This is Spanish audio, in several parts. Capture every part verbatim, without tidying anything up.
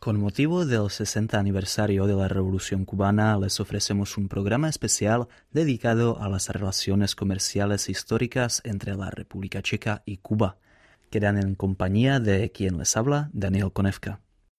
Con motivo del sesenta aniversario de la Revolución Cubana, les ofrecemos un programa especial dedicado a las relaciones comerciales históricas entre la República Checa y Cuba. Quedan en compañía de quien les habla, Daniel Konevka.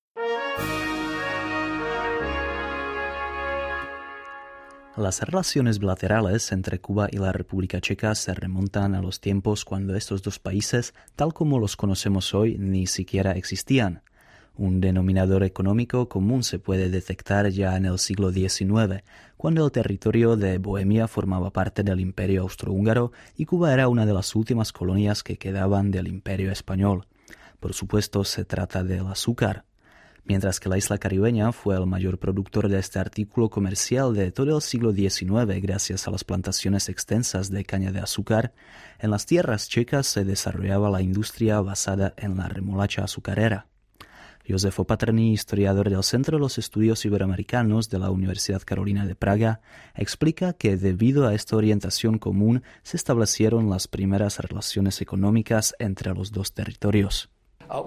Las relaciones bilaterales entre Cuba y la República Checa se remontan a los tiempos cuando estos dos países, tal como los conocemos hoy, ni siquiera existían. Un denominador económico común se puede detectar ya en el siglo diecinueve, cuando el territorio de Bohemia formaba parte del Imperio Austrohúngaro y Cuba era una de las últimas colonias que quedaban del Imperio Español. Por supuesto, se trata del azúcar. Mientras que la isla caribeña fue el mayor productor de este artículo comercial de todo el siglo diecinueve gracias a las plantaciones extensas de caña de azúcar, en las tierras checas se desarrollaba la industria basada en la remolacha azucarera. Josef Opatrný, historiador del Centro de los Estudios Iberoamericanos de la Universidad Carolina de Praga, explica que debido a esta orientación común se establecieron las primeras relaciones económicas entre los dos territorios. A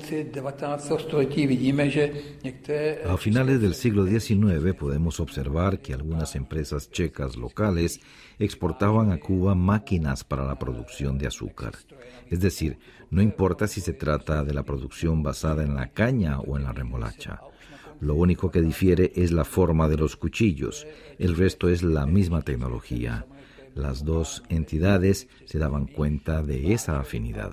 finales del siglo diecinueve podemos observar que algunas empresas checas locales exportaban a Cuba máquinas para la producción de azúcar. Es decir, no importa si se trata de la producción basada en la caña o en la remolacha. Lo único que difiere es la forma de los cuchillos. El resto es la misma tecnología. Las dos entidades se daban cuenta de esa afinidad.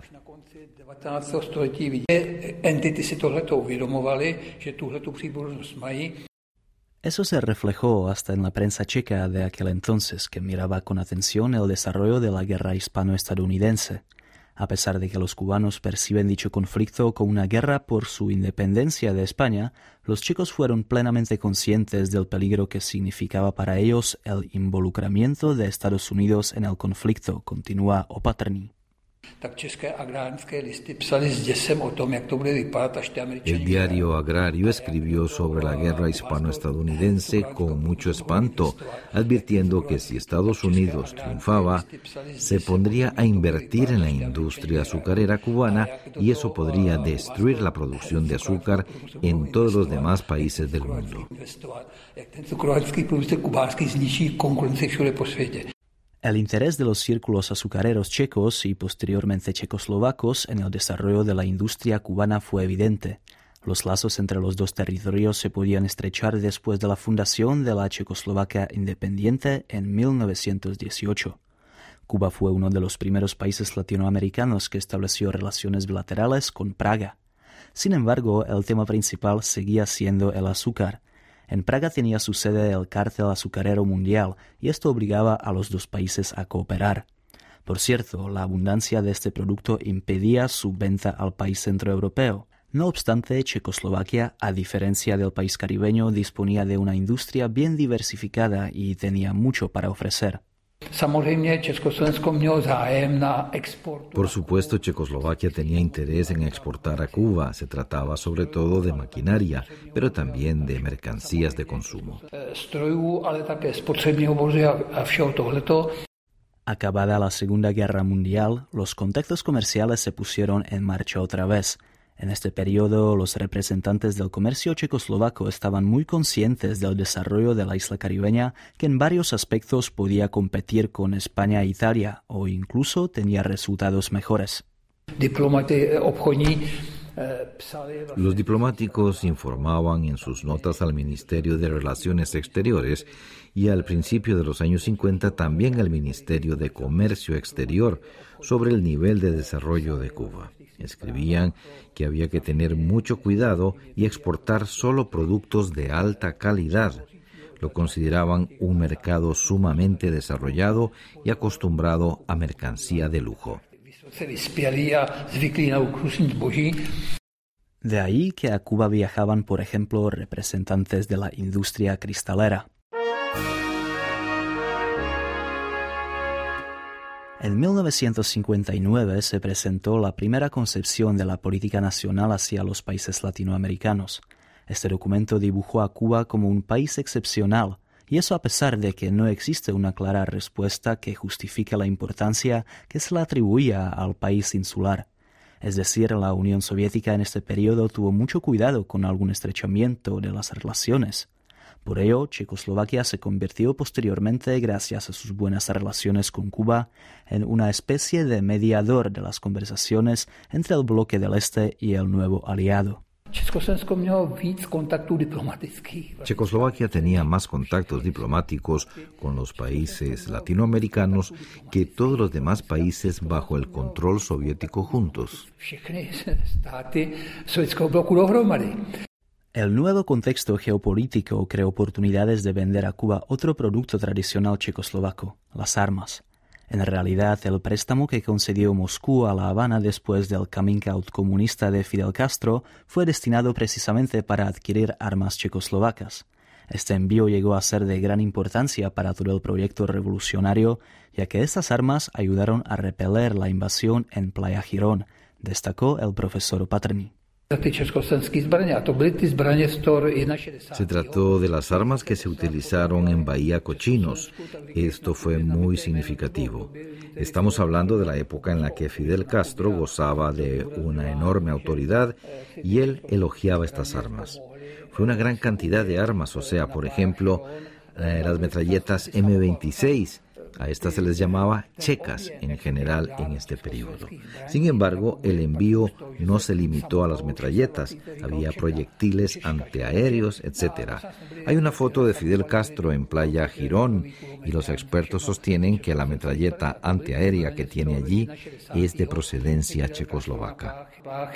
Eso se reflejó hasta en la prensa checa de aquel entonces, que miraba con atención el desarrollo de la guerra hispano-estadounidense. A pesar de que los cubanos perciben dicho conflicto como una guerra por su independencia de España, los checos fueron plenamente conscientes del peligro que significaba para ellos el involucramiento de Estados Unidos en el conflicto, continúa Opatrný. El diario agrario escribió sobre la guerra hispano-estadounidense con mucho espanto, advirtiendo que si Estados Unidos triunfaba, se pondría a invertir en la industria azucarera cubana y eso podría destruir la producción de azúcar en todos los demás países del mundo. El interés de los círculos azucareros checos y posteriormente checoslovacos en el desarrollo de la industria cubana fue evidente. Los lazos entre los dos territorios se podían estrechar después de la fundación de la Checoslovaquia independiente en mil novecientos dieciocho. Cuba fue uno de los primeros países latinoamericanos que estableció relaciones bilaterales con Praga. Sin embargo, el tema principal seguía siendo el azúcar. En Praga tenía su sede el Cártel Azucarero Mundial y esto obligaba a los dos países a cooperar. Por cierto, la abundancia de este producto impedía su venta al país centroeuropeo. No obstante, Checoslovaquia, a diferencia del país caribeño, disponía de una industria bien diversificada y tenía mucho para ofrecer. Por supuesto, Checoslovaquia tenía interés en exportar a Cuba. Se trataba sobre todo de maquinaria, pero también de mercancías de consumo. Acabada la Segunda Guerra Mundial, los contactos comerciales se pusieron en marcha otra vez. En este periodo, los representantes del comercio checoslovaco estaban muy conscientes del desarrollo de la isla caribeña, que en varios aspectos podía competir con España e Italia, o incluso tenía resultados mejores. Los diplomáticos informaban en sus notas al Ministerio de Relaciones Exteriores y al principio de los años cincuenta también al Ministerio de Comercio Exterior sobre el nivel de desarrollo de Cuba. Escribían que había que tener mucho cuidado y exportar solo productos de alta calidad. Lo consideraban un mercado sumamente desarrollado y acostumbrado a mercancía de lujo. De ahí que a Cuba viajaban, por ejemplo, representantes de la industria cristalera. En mil novecientos cincuenta y nueve se presentó la primera concepción de la política nacional hacia los países latinoamericanos. Este documento dibujó a Cuba como un país excepcional, y eso a pesar de que no existe una clara respuesta que justifique la importancia que se le atribuía al país insular. Es decir, la Unión Soviética en este periodo tuvo mucho cuidado con algún estrechamiento de las relaciones. Por ello, Checoslovaquia se convirtió posteriormente, gracias a sus buenas relaciones con Cuba, en una especie de mediador de las conversaciones entre el bloque del Este y el nuevo aliado. Checoslovaquia tenía más contactos diplomáticos con los países latinoamericanos que todos los demás países bajo el control soviético juntos. El nuevo contexto geopolítico creó oportunidades de vender a Cuba otro producto tradicional checoslovaco, las armas. En realidad, el préstamo que concedió Moscú a La Habana después del coming out comunista de Fidel Castro fue destinado precisamente para adquirir armas checoslovacas. Este envío llegó a ser de gran importancia para todo el proyecto revolucionario, ya que estas armas ayudaron a repeler la invasión en Playa Girón, destacó el profesor Patrný. Se trató de las armas que se utilizaron en Bahía Cochinos. Esto fue muy significativo. Estamos hablando de la época en la que Fidel Castro gozaba de una enorme autoridad y él elogiaba estas armas. Fue una gran cantidad de armas, o sea, por ejemplo, eh, las metralletas eme veintiséis. A estas se les llamaba checas en general en este periodo. Sin embargo, el envío no se limitó a las metralletas. Había proyectiles antiaéreos, etcétera. Hay una foto de Fidel Castro en Playa Girón y los expertos sostienen que la metralleta antiaérea que tiene allí es de procedencia checoslovaca.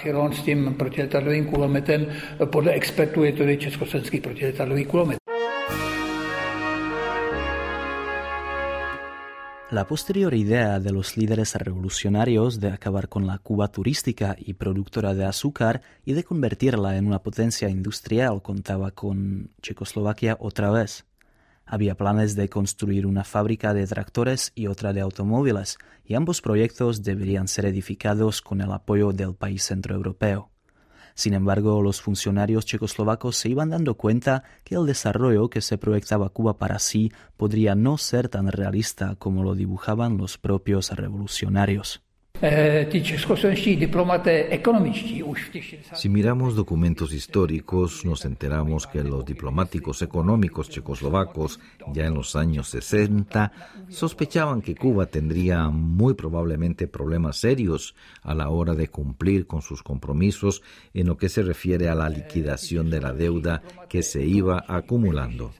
La posterior idea de los líderes revolucionarios de acabar con la Cuba turística y productora de azúcar y de convertirla en una potencia industrial contaba con Checoslovaquia otra vez. Había planes de construir una fábrica de tractores y otra de automóviles, y ambos proyectos deberían ser edificados con el apoyo del país centroeuropeo. Sin embargo, los funcionarios checoslovacos se iban dando cuenta que el desarrollo que se proyectaba Cuba para sí podría no ser tan realista como lo dibujaban los propios revolucionarios. Si miramos documentos históricos, nos enteramos que los diplomáticos económicos checoslovacos, ya en los años sesenta, sospechaban que Cuba tendría muy probablemente problemas serios a la hora de cumplir con sus compromisos en lo que se refiere a la liquidación de la deuda que se iba acumulando.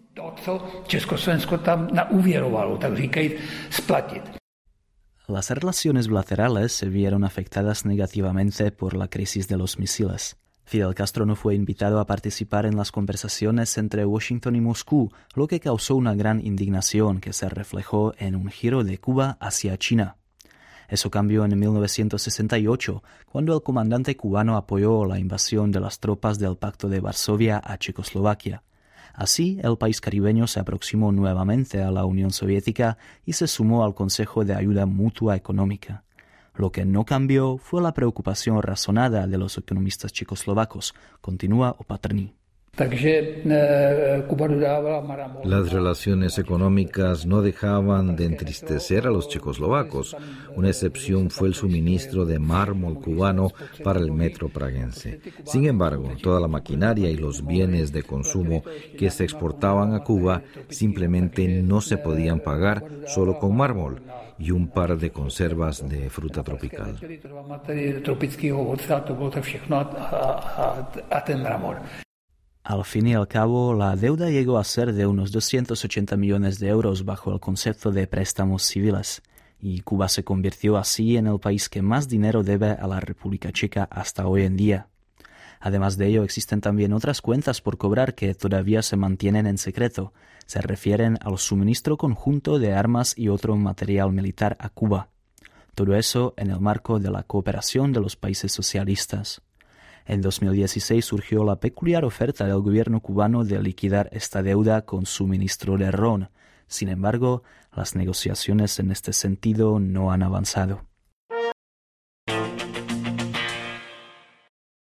Las relaciones bilaterales se vieron afectadas negativamente por la crisis de los misiles. Fidel Castro no fue invitado a participar en las conversaciones entre Washington y Moscú, lo que causó una gran indignación que se reflejó en un giro de Cuba hacia China. Eso cambió en mil novecientos sesenta y ocho, cuando el comandante cubano apoyó la invasión de las tropas del Pacto de Varsovia a Checoslovaquia. Así, el país caribeño se aproximó nuevamente a la Unión Soviética y se sumó al Consejo de Ayuda Mutua Económica. Lo que no cambió fue la preocupación razonada de los economistas checoslovacos, continúa Opatrný. Las relaciones económicas no dejaban de entristecer a los checoslovacos. Una excepción fue el suministro de mármol cubano para el metro praguense. Sin embargo, toda la maquinaria y los bienes de consumo que se exportaban a Cuba simplemente no se podían pagar solo con mármol y un par de conservas de fruta tropical. Al fin y al cabo, la deuda llegó a ser de unos doscientos ochenta millones de euros bajo el concepto de préstamos civiles, y Cuba se convirtió así en el país que más dinero debe a la República Checa hasta hoy en día. Además de ello, existen también otras cuentas por cobrar que todavía se mantienen en secreto. Se refieren al suministro conjunto de armas y otro material militar a Cuba. Todo eso en el marco de la cooperación de los países socialistas. En dos mil dieciséis surgió la peculiar oferta del gobierno cubano de liquidar esta deuda con suministro de ron. Sin embargo, las negociaciones en este sentido no han avanzado.